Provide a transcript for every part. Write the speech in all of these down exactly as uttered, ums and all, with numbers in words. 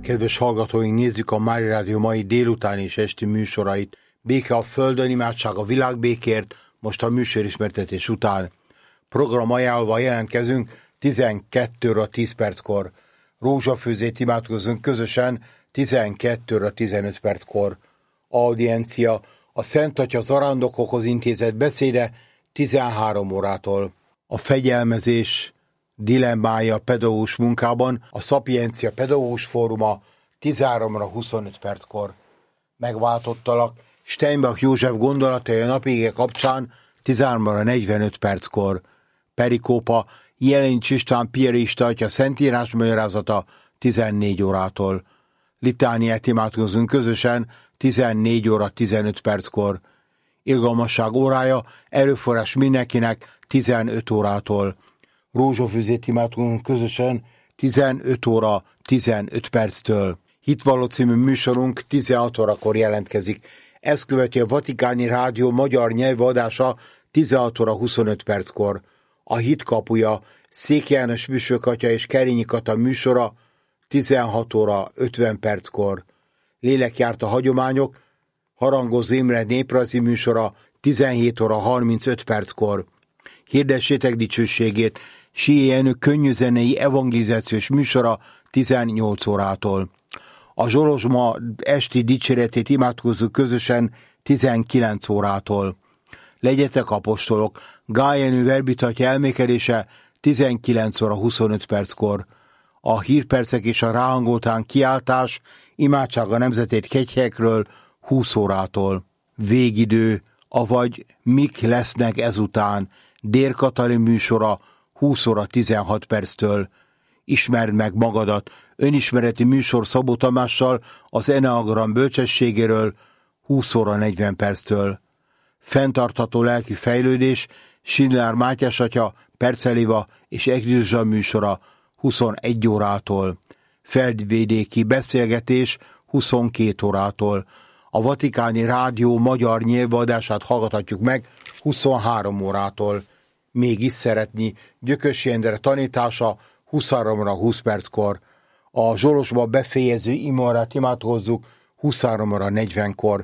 Kedves hallgatóink, nézzük a Mária Rádió mai délután és esti műsorait. Béke a földön, imádság a világbékért, most a műsorismertetés után. Program ajánlva jelentkezünk tizenkét óra tíz perckor. Rózsafőzét imádkozunk közösen tizenkét óra tizenöt perckor. Audiencia a Szent Atya zarándokokhoz intézett beszéde tizenhárom órától. A fegyelmezés dilemmája pedagógus munkában, a Szapiencia pedagógus fóruma tizenhárom óra huszonöt perckor. Megváltottalak Steinbach József gondolatai a napige kapcsán tizenhárom óra negyvenöt perckor. Perikópa Jelencs István Pierista atya szentírás magyarázata tizennégy órától. Litániát imádkozunk közösen tizennégy óra tizenöt perckor. Irgalmasság órája erőforrás mindenkinek tizenöt órától. Rózsafőzét imádkozunk közösen tizenöt óra tizenöt perctől. Hitvalló című műsorunk tizenhat órakor jelentkezik. Ezt követi a Vatikáni Rádió magyar nyelvadása tizenhat óra huszonöt perckor. A Hit kapuja Székely János püspökatya és Kerényi Kata műsora tizenhat óra ötven perckor. Lélekjárt a hagyományok Harangozó Imre néprajzi műsora tizenhét óra harmincöt perckor. Hirdessétek dicsőségét Sié Jenő könnyűzenei evangelizációs műsora tizennyolc órától. A Zsolozsma esti dicséretét imádkozzuk közösen tizenkilenc órától. Legyetek apostolok, Gál Jenő verbitatja elmékedése tizenkilenc óra huszonöt perckor. A hírpercek és a ráhangoltán kiáltás imádság a nemzetét kegyhelyekről húsz órától. Végidő, avagy mik lesznek ezután, Dér Katalin műsora húsz óra tizenhat perctől. Ismerd meg magadat, önismereti műsor Szabó Tamással az Eneagram bölcsességéről húsz óra negyven perctől. Fenntartható lelki fejlődés Schindler Mátyás atya, Perceléva és Egzsuzsa műsora huszonegy órától. Feldvidéki beszélgetés huszonkét órától. A Vatikáni Rádió magyar nyelvadását hallgathatjuk meg huszonhárom órától. Mégis szeretni Gyökösi Endre tanítása huszonhárom óra húsz perckor. A Zsolozsba befejező imórát imádkozzuk huszonhárom óra negyvenkor.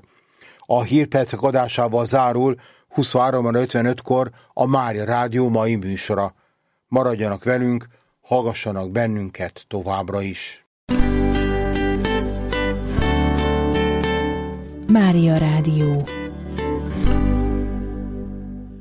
A hírpercek adásával zárul huszonhárom óra ötvenötkor a Mária Rádió mai műsora. Maradjanak velünk, hallgassanak bennünket továbbra is. Mária Rádió.